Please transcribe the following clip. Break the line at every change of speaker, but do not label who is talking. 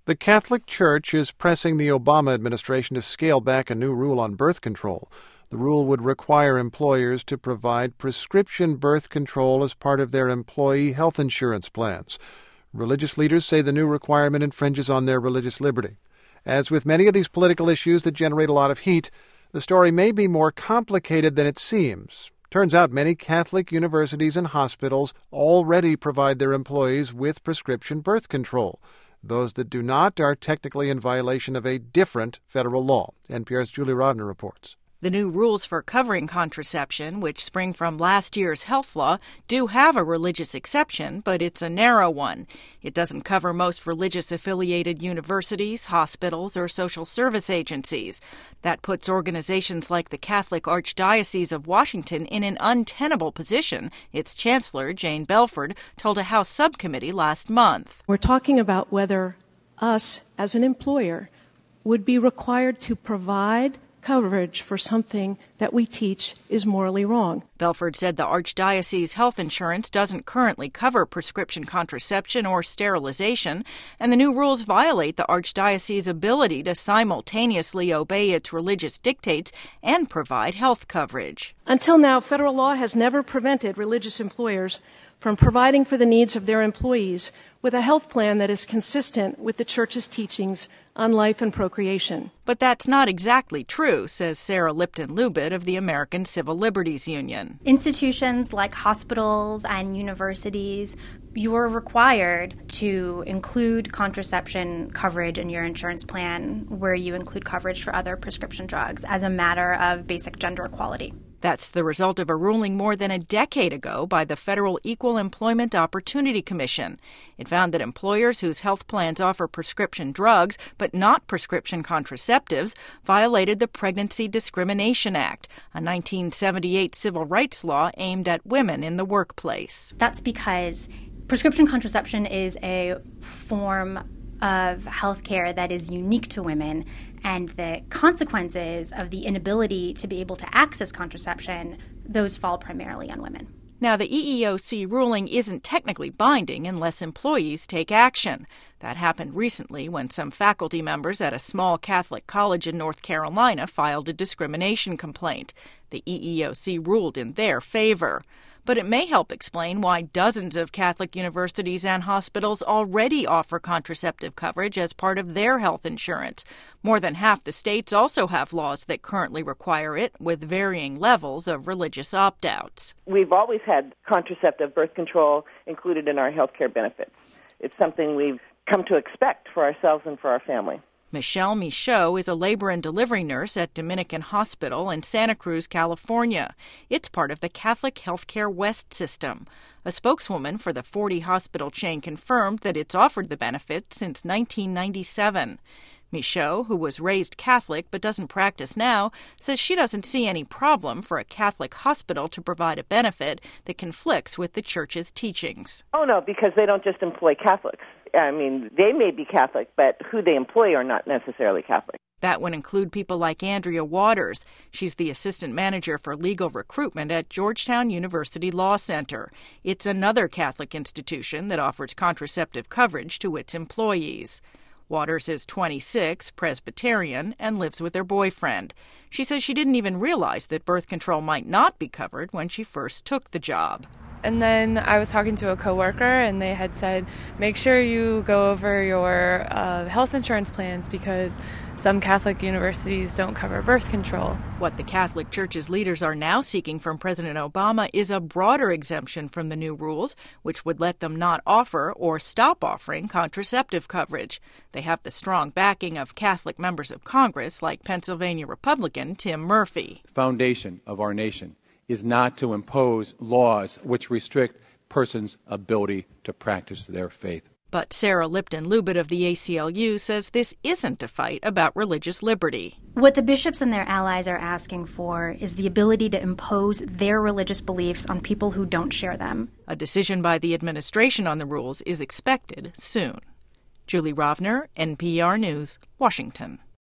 The Catholic Church is pressing the Obama administration to scale back a new rule on birth control. The rule would require employers to provide prescription birth control as part of their employee health insurance plans. Religious leaders say the new requirement infringes on their religious liberty. As with many of these political issues that generate a lot of heat, the story may be more complicated than it seems. Turns out many Catholic universities and hospitals already provide their employees with prescription birth control. Those that do not are technically in violation of a different federal law. NPR's Julie Rovner reports.
The new rules for covering contraception, which spring from last year's health law, do have a religious exception, but it's a narrow one. It doesn't cover most religious-affiliated universities, hospitals, or social service agencies. That puts organizations like the Catholic Archdiocese of Washington in an untenable position, its chancellor, Jane Belford, told a House subcommittee last month.
We're talking about whether us, as an employer, would be required to provide coverage for something that we teach is morally wrong.
Belford said the Archdiocese health insurance doesn't currently cover prescription contraception or sterilization, and the new rules violate the Archdiocese's ability to simultaneously obey its religious dictates and provide health coverage.
Until now, federal law has never prevented religious employers from providing for the needs of their employees with a health plan that is consistent with the Church's teachings on life and procreation.
But that's not exactly true, says Sarah Lipton-Lubit of the American Civil Liberties Union.
Institutions like hospitals and universities, you are required to include contraception coverage in your insurance plan where you include coverage for other prescription drugs as a matter of basic gender equality.
That's the result of a ruling more than a decade ago by the Federal Equal Employment Opportunity Commission. It found that employers whose health plans offer prescription drugs but not prescription contraceptives violated the Pregnancy Discrimination Act, a 1978 civil rights law aimed at women in the workplace.
That's because prescription contraception is a form of health care that is unique to women, and the consequences of the inability to be able to access contraception, those fall primarily on women.
Now, the EEOC ruling isn't technically binding unless employees take action. That happened recently when some faculty members at a small Catholic college in North Carolina filed a discrimination complaint. The EEOC ruled in their favor. But it may help explain why dozens of Catholic universities and hospitals already offer contraceptive coverage as part of their health insurance. More than half the states also have laws that currently require it, with varying levels of religious opt-outs.
We've always had contraceptive birth control included in our health care benefits. It's something we've come to expect for ourselves and for our family.
Michelle Michaud is a labor and delivery nurse at Dominican Hospital in Santa Cruz, California. It's part of the Catholic Healthcare West system. A spokeswoman for the 40-hospital chain confirmed that it's offered the benefit since 1997. Michaud, who was raised Catholic but doesn't practice now, says she doesn't see any problem for a Catholic hospital to provide a benefit that conflicts with the Church's teachings.
Oh, no, because they don't just employ Catholics. I mean, they may be Catholic, but who they employ are not necessarily Catholic.
That would include people like Andrea Waters. She's the assistant manager for legal recruitment at Georgetown University Law Center. It's another Catholic institution that offers contraceptive coverage to its employees. Waters is 26, Presbyterian, and lives with her boyfriend. She says she didn't even realize that birth control might not be covered when she first took the job.
And then I was talking to a coworker, and they had said, make sure you go over your health insurance plans because some Catholic universities don't cover birth control.
What the Catholic Church's leaders are now seeking from President Obama is a broader exemption from the new rules, which would let them not offer or stop offering contraceptive coverage. They have the strong backing of Catholic members of Congress, like Pennsylvania Republican Tim Murphy.
The foundation of our nation is not to impose laws which restrict persons' ability to practice their faith.
But Sarah Lipton-Lubit of the ACLU says this isn't a fight about religious liberty.
What the bishops and their allies are asking for is the ability to impose their religious beliefs on people who don't share them.
A decision by the administration on the rules is expected soon. Julie Rovner, NPR News, Washington.